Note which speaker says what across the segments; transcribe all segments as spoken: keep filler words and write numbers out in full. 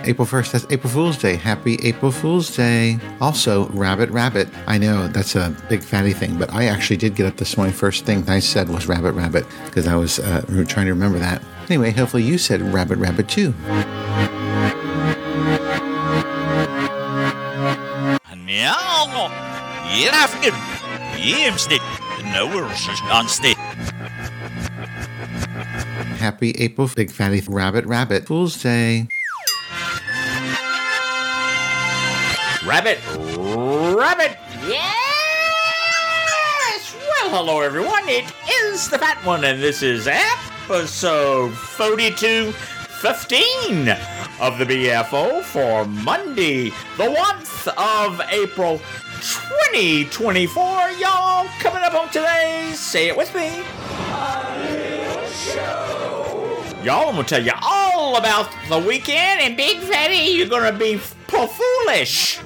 Speaker 1: April first, that's April Fool's Day. Happy April Fool's Day. Also, Rabbit Rabbit. I know that's a big fatty thing, but I actually did get up this morning. First thing I said was Rabbit Rabbit because I was uh, trying to remember that. Anyway, hopefully you said Rabbit Rabbit too.
Speaker 2: Ja, julaften, jemsnit, nouwers non-stick.
Speaker 1: Happy April, big fatty Rabbit Rabbit Fool's Day.
Speaker 3: Rabbit, rabbit, yes! Well, hello everyone, it is the Fat One, and this is episode forty-two fifteen of the B F O for Monday, the first of April, twenty twenty-four. Y'all, coming up on today's, say it with me, A Little Show. Y'all, I'm going to tell you all about the weekend, and Big Fatty, you're going to be foolish.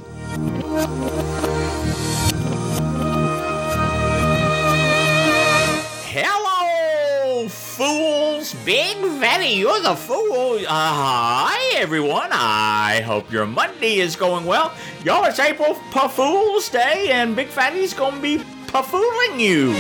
Speaker 3: Hello, fools. Big Fatty, you're the fool. Uh, hi, everyone. I hope your Monday is going well. Y'all, it's April Fool's Day, and Big Fatty's going to be fooling you.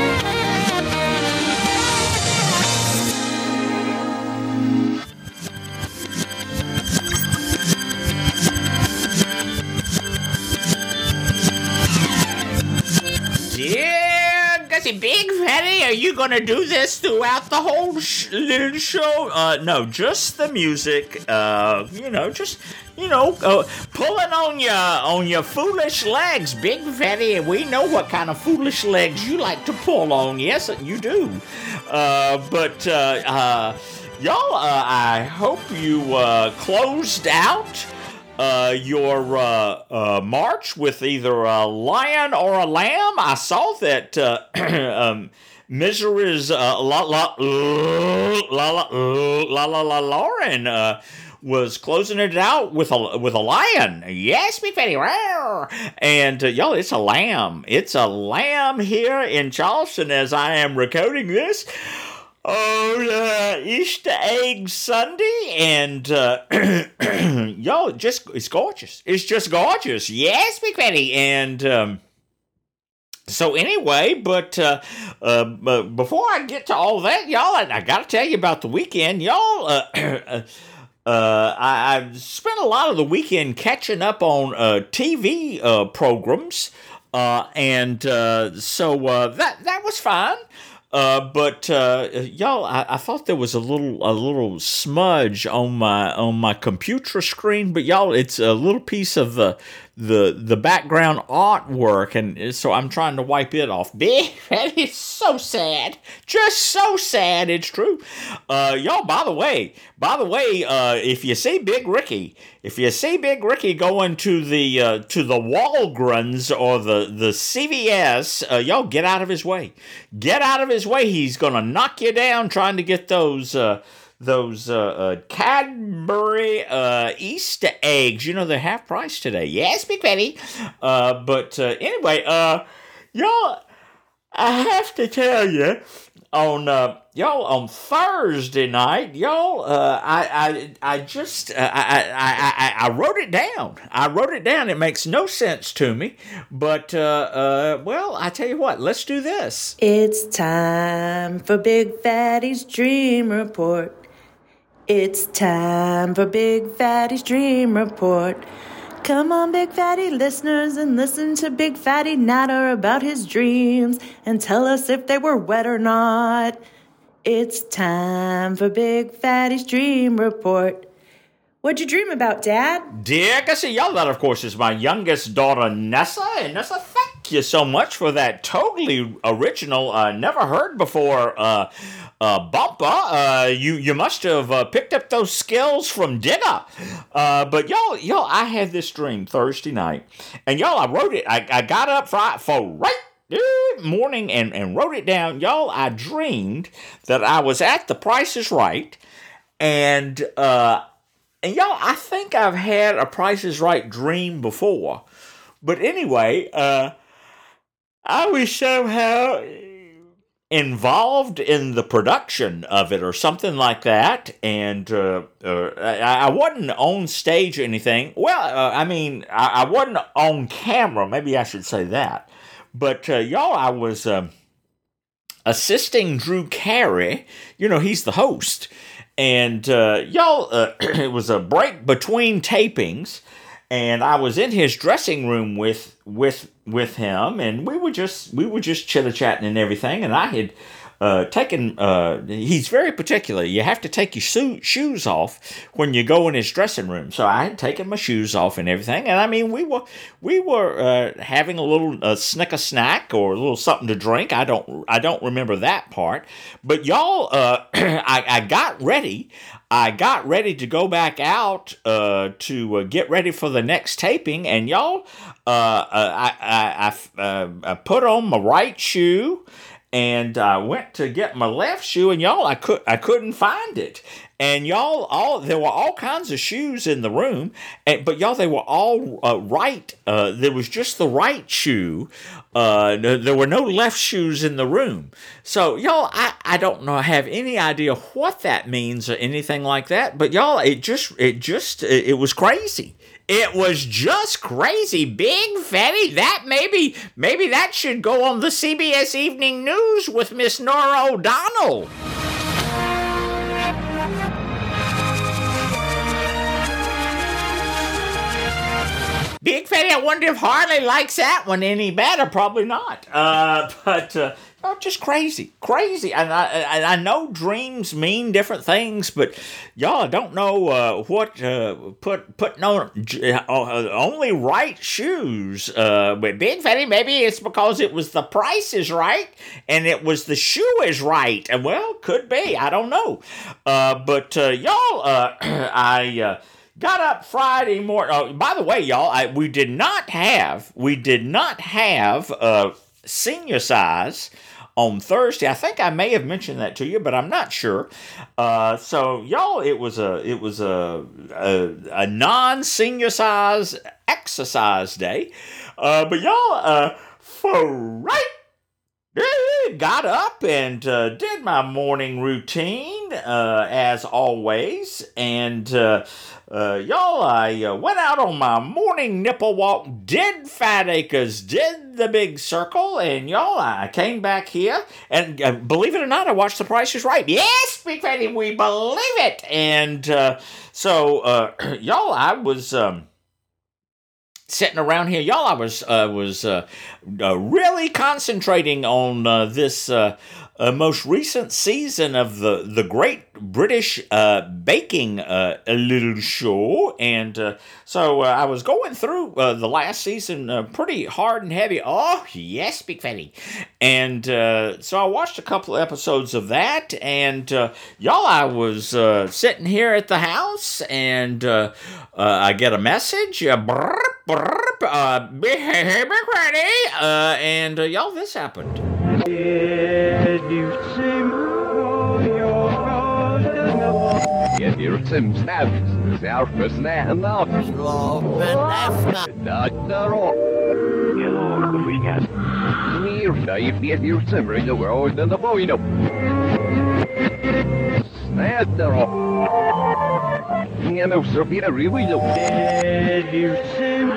Speaker 3: Yeah, Gussie, Big Fatty, are you gonna do this throughout the whole sh- little show? Uh, no, just the music. Uh, you know, just you know, uh, pulling on your on your foolish legs, Big Fatty. We know what kind of foolish legs you like to pull on. Yes, you do. Uh, but uh, uh, y'all, uh, I hope you uh, closed out Uh, your uh, uh, march with either a lion or a lamb. I saw that uh, um, Misery's uh, la la la la la la la Lauren uh, was closing it out with a with a lion. Yes, Big Fatty, and uh, y'all, it's a lamb. It's a lamb here in Charleston as I am recording this on uh, Easter Egg Sunday, and uh, y'all, just it's gorgeous. It's just gorgeous. Yes, Big Fatty, and um, so anyway, but uh, uh, but before I get to all that, y'all, I, I got to tell you about the weekend, y'all. Uh, uh, I, I've spent a lot of the weekend catching up on uh, T V uh, programs, uh, and uh, so uh, that that was fine. Uh, but uh, y'all, I, I thought there was a little a little smudge on my on my computer screen, but y'all, it's a little piece of the the the background artwork, and so I'm trying to wipe it off. It's so sad, just so sad. It's true. Uh, y'all, by the way, by the way, uh, if you see Big Ricky, if you see Big Ricky going to the uh, to the Walgreens or the the C V S, uh, y'all get out of his way. Get out of his way. He's gonna knock you down trying to get those. Uh, Those uh, uh, Cadbury uh, Easter eggs, you know, they're half price today. Yes, Big Fatty. Uh, but uh, anyway, uh, y'all, I have to tell you, on uh, y'all on Thursday night, y'all, uh, I I I just uh, I, I I I wrote it down. I wrote it down. It makes no sense to me, but uh, uh, well, I tell you what, let's do this.
Speaker 4: It's time for Big Fatty's Dream Report. It's time for Big Fatty's Dream Report. Come on, Big Fatty listeners, and listen to Big Fatty natter about his dreams and tell us if they were wet or not. It's time for Big Fatty's Dream Report. What'd you dream about, Dad?
Speaker 3: Dear Gussie, y'all, that, of course, is my youngest daughter, Nessa. And Nessa, thank you so much for that totally original, uh, never heard before, uh, uh, bumper. Uh, you, you must have uh, picked up those skills from Digger. Uh, but y'all, y'all, I had this dream Thursday night. And y'all, I wrote it. I, I got up for, for right morning and, and wrote it down. Y'all, I dreamed that I was at The Price is Right. And, uh, And y'all, I think I've had a Price is Right dream before. But anyway, uh, I was somehow involved in the production of it or something like that, and uh, uh, I, I wasn't on stage or anything. Well, uh, I mean, I, I wasn't on camera. Maybe I should say that. But uh, y'all, I was uh, assisting Drew Carey. You know, he's the host, and uh, y'all, uh, it was a break between tapings. And I was in his dressing room with with with him, and we were just we were just chitter chatting and everything. And I had uh, taken. Uh, he's very particular. You have to take your so- shoes off when you go in his dressing room. So I had taken my shoes off and everything. And I mean, we were we were uh, having a little uh, snicker snack or a little something to drink. I don't I don't remember that part. But y'all, uh, I, I got ready. I got ready to go back out uh, to uh, get ready for the next taping, and y'all, uh, uh, I, I, I, uh, I put on my right shoe, and I went to get my left shoe, and y'all, I could I couldn't find it. And y'all, all there were all kinds of shoes in the room, and, but y'all, they were all uh, right. Uh, there was just the right shoe. Uh, no, there were no left shoes in the room. So y'all, I, I don't know, I have any idea what that means or anything like that. But y'all, it just it just it, it was crazy. It was just crazy. Big Fatty, that maybe maybe that should go on the C B S Evening News with Miss Norah O'Donnell. Big Fatty, I wonder if Harley likes that one any better. Probably not. Uh, but, uh, oh, just crazy. Crazy. And I, I, I know dreams mean different things, but y'all don't know uh, what uh, put putting on uh, only right shoes. Uh, but Big Fatty, maybe it's because it was the price is right and it was the shoe is right. And well, could be. I don't know. Uh, but uh, y'all, uh, I... Uh, Got up Friday morning. Oh, by the way, y'all, I, we did not have we did not have uh, senior size on Thursday. I think I may have mentioned that to you, but I'm not sure. Uh, so, y'all, it was a it was a a, a non-senior size exercise day. Uh, but y'all, uh, for right. Got up and uh, did my morning routine, uh, as always, and uh, uh, y'all, I uh, went out on my morning nipple walk, did Fat Acres, did the big circle, and y'all, I came back here, and uh, believe it or not, I watched The Price is Right. Yes, Big Fatty, we believe it, and uh, so, uh, y'all, I was... Um, Sitting around here, y'all, I was uh, was uh, uh, really concentrating on uh, this uh, uh, most recent season of the the Great British uh, Baking uh, Little Show, and uh, so uh, I was going through uh, the last season uh, pretty hard and heavy. Oh yes, Big Fatty, and uh, so I watched a couple episodes of that, and uh, y'all, I was uh, sitting here at the house, and uh, uh, I get a message. Uh, brrr, Uh, Big Fatty, uh, and uh, y'all, this happened.
Speaker 5: Get your Sim snaps, surface and up. Doctor Hello, good weekend. Near dive, get your Sim in the world and the boy, no. Snap the rock. You know, so be a really low. Get your Sim.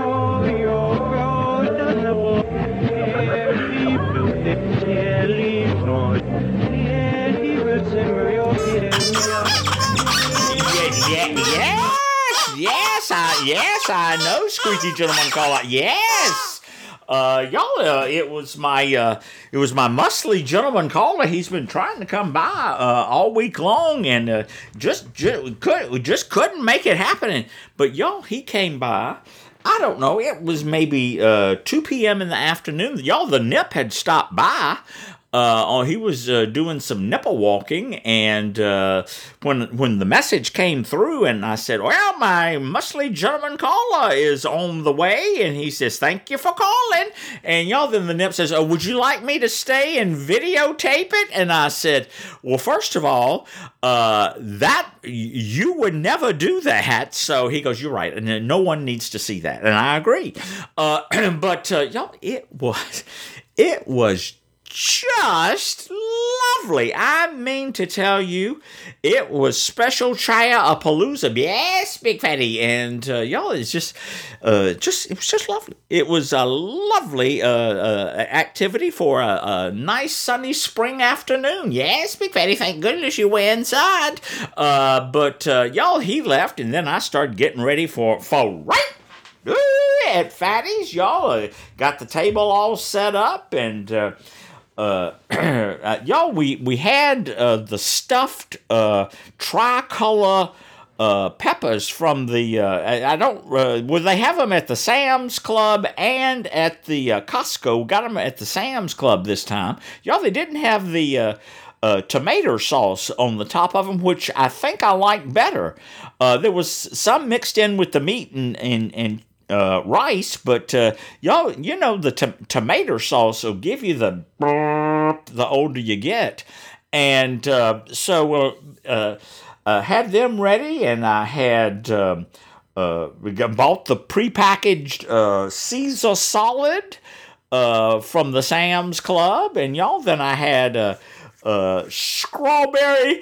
Speaker 3: Yeah, yes, yes, I, yes, I know, Squeaky Gentleman Caller. Yes, uh, y'all, uh, it was my, uh, it was my muscly gentleman caller. He's been trying to come by uh, all week long, and uh, just, just could, just couldn't make it happen. But y'all, he came by. I don't know. It was maybe uh, two p.m. in the afternoon. Y'all, the nip had stopped by. Uh, oh, he was uh, doing some nipple walking, and uh, when when the message came through, and I said, well, my muscly gentleman caller is on the way, and he says, thank you for calling, and y'all, then the nip says, oh, would you like me to stay and videotape it? And I said, well, first of all, uh, that, you would never do that, so he goes, you're right, and no one needs to see that, and I agree, uh, but, uh, y'all, it was, it was just just lovely. I mean to tell you, it was special Chaya-a-palooza. Yes, Big Fatty. And uh, y'all, it's just, uh, just, it was just lovely. It was a lovely uh, uh, activity for a, a nice sunny spring afternoon. Yes, Big Fatty, thank goodness you went inside. Uh, but uh, y'all, he left, and then I started getting ready for, for right at Fatty's. Y'all uh, got the table all set up, and uh, uh, uh, y'all, we we had uh, the stuffed uh, tricolor uh, peppers from the. Uh, I, I don't. Uh, well, they have them at the Sam's Club and at the uh, Costco. Got them at the Sam's Club this time. Y'all, they didn't have the. Uh, Uh, tomato sauce on the top of them, which I think I like better. Uh, there was some mixed in with the meat and and, and uh, rice, but uh, y'all, you know, the to- tomato sauce will give you the the older you get, and uh, so uh, uh, uh, had them ready, and I had um, uh, we got, bought the prepackaged uh, Caesar salad uh, from the Sam's Club, and y'all, then I had. Uh, Uh, strawberry,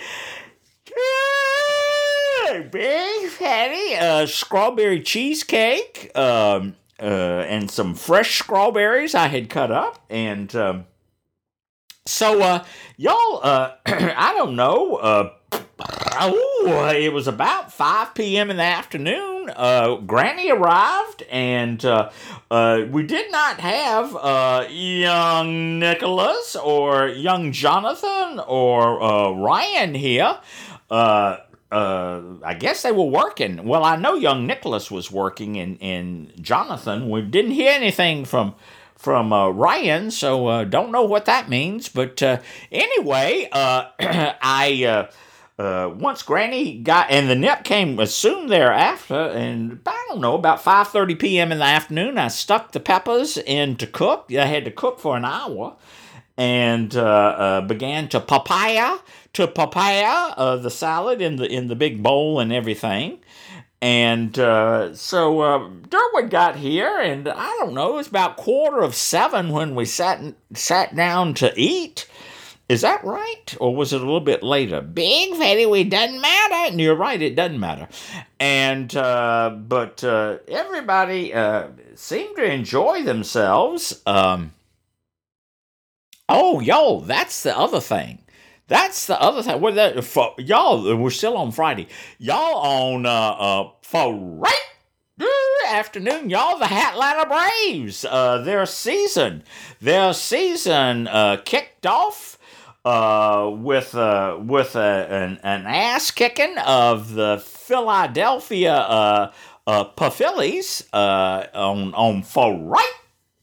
Speaker 3: Big Fatty, uh, strawberry cheesecake, um, uh, and some fresh strawberries I had cut up, and um, so uh, y'all, uh, I don't know, uh, ooh, it was about five p.m. in the afternoon. Uh, Granny arrived, and uh, uh, we did not have uh, young Nicholas or young Jonathan or uh, Ryan here. Uh, uh, I guess they were working. Well, I know young Nicholas was working, and, and Jonathan, we didn't hear anything from from uh, Ryan, so uh, don't know what that means. But uh, anyway, uh, I... Uh, Uh, once Granny got, and the nip came soon thereafter, and I don't know, about five thirty p.m. in the afternoon, I stuck the peppers in to cook. I had to cook for an hour, and uh, uh, began to papaya, to papaya uh, the salad in the in the big bowl and everything. And uh, so uh, Durwood got here, and I don't know, it was about quarter of seven when we sat sat down to eat. Is that right? Or was it a little bit later? Big Fatty, it doesn't matter. And you're right, it doesn't matter. And, uh, but uh, everybody uh, seemed to enjoy themselves. Um, oh, yo, that's the other thing. That's the other thing. Well, that, for, y'all, we're still on Friday. Y'all on, uh, uh, for right afternoon, y'all, the Atlanta Braves, uh, their season, their season uh, kicked off. Uh, with uh, with a, an, an ass kicking of the Philadelphia uh, uh, Phillies uh, on on for right,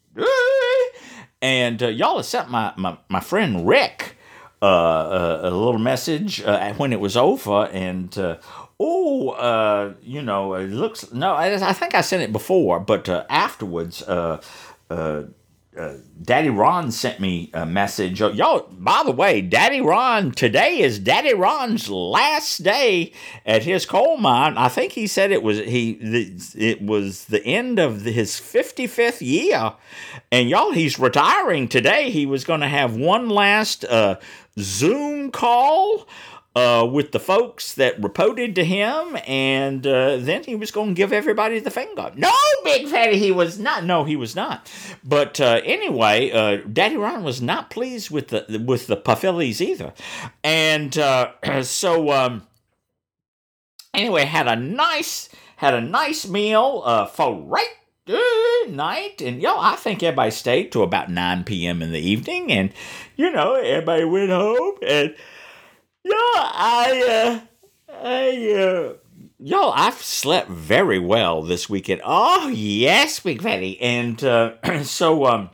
Speaker 3: and uh, y'all have sent my, my, my friend Rick uh, a, a little message uh, when it was over, and uh, oh, uh, you know, it looks no, I, I think I sent it before, but uh, afterwards. Uh, uh, Uh, Daddy Ron sent me a message. Uh, y'all, by the way, Daddy Ron, today is Daddy Ron's last day at his coal mine. I think he said it was he the, it was the end of the, his fifty-fifth year. And y'all, he's retiring today. He was going to have one last uh, Zoom call Uh, with the folks that reported to him, and uh, then he was going to give everybody the finger. No, Big Fatty, he was not. No, he was not. But uh, anyway, uh, Daddy Ron was not pleased with the with the Phillies either, and uh, so um, anyway, had a nice had a nice meal uh, for right. Uh, night, and yo, I think everybody stayed till about nine p.m. in the evening, and you know, everybody went home and. Yeah, I, uh, I, uh, yo, I've slept very well this weekend. Oh, yes, Big Fatty. And, uh, so, um,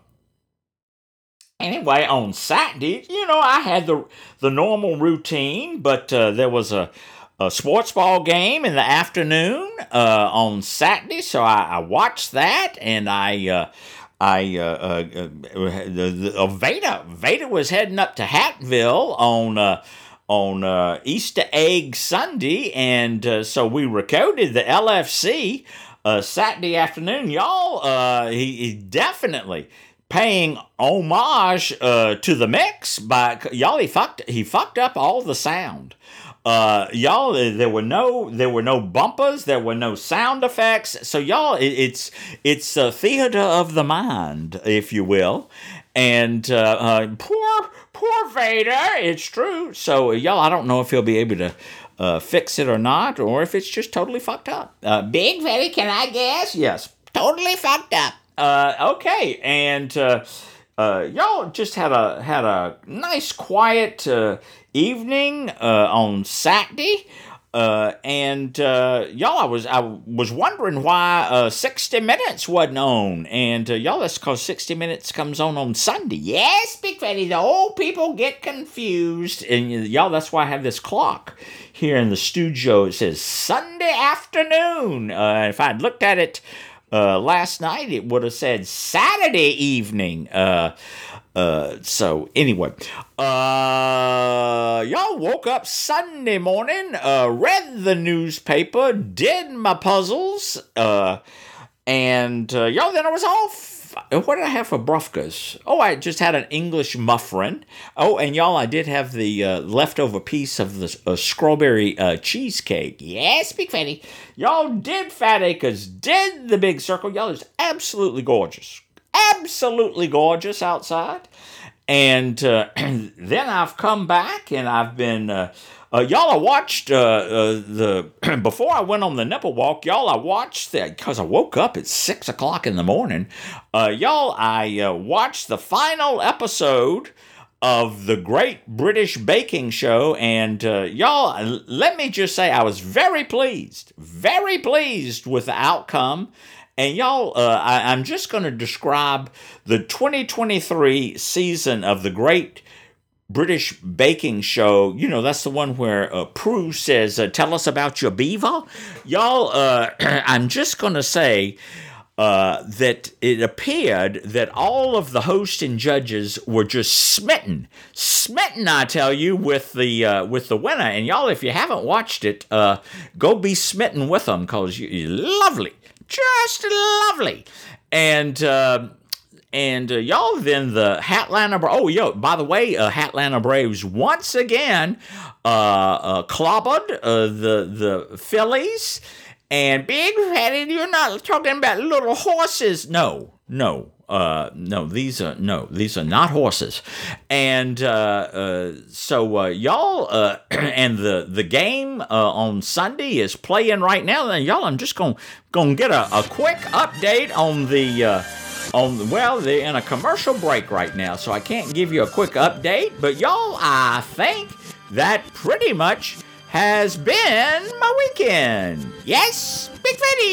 Speaker 3: anyway, on Saturday, you know, I had the, the normal routine, but, uh, there was a, a sports ball game in the afternoon, uh, on Saturday, so I, I watched that, and I, uh, I, uh, uh, uh the, the, uh, Veda, Veda was heading up to Hattville on, uh, on uh, Easter Egg Sunday, and uh, so we recorded the L F C uh, Saturday afternoon. Y'all, uh, he, he definitely paying homage uh, to the mix by y'all. He fucked he fucked up all the sound. Uh, y'all, there were no there were no bumpers, there were no sound effects. So y'all, it, it's it's a theater of the mind, if you will. And uh, uh, poor poor Vader, it's true. So y'all, I don't know if he'll be able to uh, fix it or not, or if it's just totally fucked up. Uh, Big Fatty, can I guess? Yes, totally fucked up. Uh, okay, and uh, uh, y'all just had a had a nice quiet uh, evening uh, on Saturday, uh, and uh, y'all, I was I was wondering why uh, sixty minutes wasn't on, and uh, y'all, that's because sixty minutes comes on on Sunday. Yes, Big Fatty, the old people get confused, and y'all, that's why I have this clock here in the studio. It says Sunday afternoon. Uh, if I'd looked at it Uh, last night, it would have said Saturday evening. Uh, uh, so anyway, uh, y'all woke up Sunday morning, uh, read the newspaper, did my puzzles, uh, and uh, y'all, then I was off. What did I have for brufkas? Oh, I just had an English muffin. Oh, and y'all, I did have the uh, leftover piece of the uh, strawberry uh, cheesecake. Yes, Big Fatty. Y'all did Fat Acres, did the big circle. Y'all, is absolutely gorgeous. Absolutely gorgeous outside. And uh, then I've come back and I've been... Uh, Uh, y'all, I watched uh, uh, the, before I went on the nipple walk, y'all, I watched that, because I woke up at six o'clock in the morning. Uh, y'all, I uh, watched the final episode of the Great British Baking Show, and uh, y'all, let me just say, I was very pleased, very pleased with the outcome. And y'all, uh, I, I'm just going to describe the twenty twenty-three season of the Great British Baking Show. You know, that's the one where uh, Prue says, uh, tell us about your beaver. Y'all, uh, I'm just going to say uh, that it appeared that all of the hosts and judges were just smitten. Smitten, I tell you, with the uh, with the winner. And y'all, if you haven't watched it, uh, go be smitten with them, because you're lovely. Just lovely. And... Uh, And uh, y'all, then the Hatlanta Braves. Oh, yo, by the way, uh, Hatlanta Braves once again uh, uh, clobbered uh, the the Phillies. And Big Fatty, you're not talking about little horses. No, no, uh, no. These are no, these are not horses. And uh, uh, so uh, y'all, uh, and the the game uh, on Sunday is playing right now. And y'all, I'm just gonna gonna get a, a quick update on the. Uh, On, well, they're in a commercial break right now, so I can't give you a quick update. But y'all, I think that pretty much has been my weekend. Yes, Big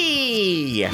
Speaker 3: Fatty!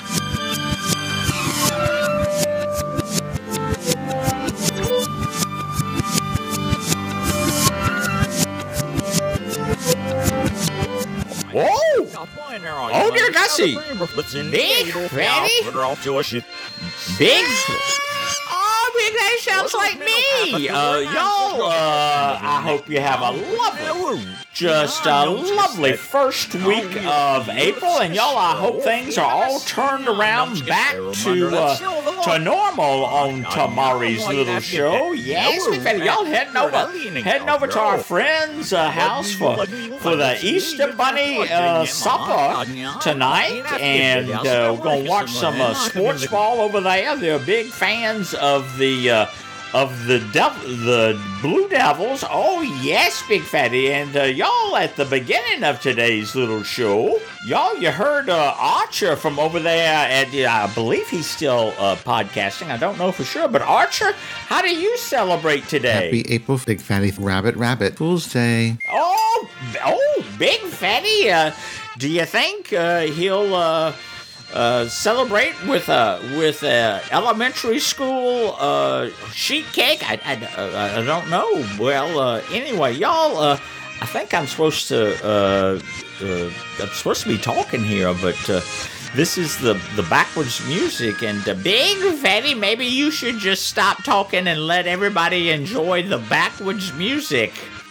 Speaker 3: Whoa! Oh, dear Gussie! Big Fatty? Big... Oh, Big Fatty sounds like me! Uh, y'all, uh, I hope you have a lovely, just a lovely first week of April, and y'all, I hope things are all turned around back to, uh, to normal on tomorrow's little show. Yes, Big Fatty, y'all heading over, heading over to our friend's uh, house for, for the Easter Bunny uh, supper tonight, and uh, we're gonna watch some uh, sports ball over there. They're big fans of the uh, of the Dev- the Blue Devils. Oh yes, Big Fatty, and uh, y'all, at the beginning of today's little show, y'all, you heard uh, Archer from over there at, uh, I believe he's still uh, podcasting. I don't know for sure, but Archer, how do you celebrate today?
Speaker 1: Happy April, Big Fatty Rabbit Rabbit Fool's Day.
Speaker 3: Oh, oh, Big Fatty, uh, do you think uh, he'll uh, uh, celebrate with a with a elementary school uh, sheet cake? I, I, uh, I don't know. Well, uh, anyway, y'all, uh, I think I'm supposed to uh, uh, I'm supposed to be talking here, but uh, this is the the backwards music. And uh, Big Fatty, maybe you should just stop talking and let everybody enjoy the backwards music.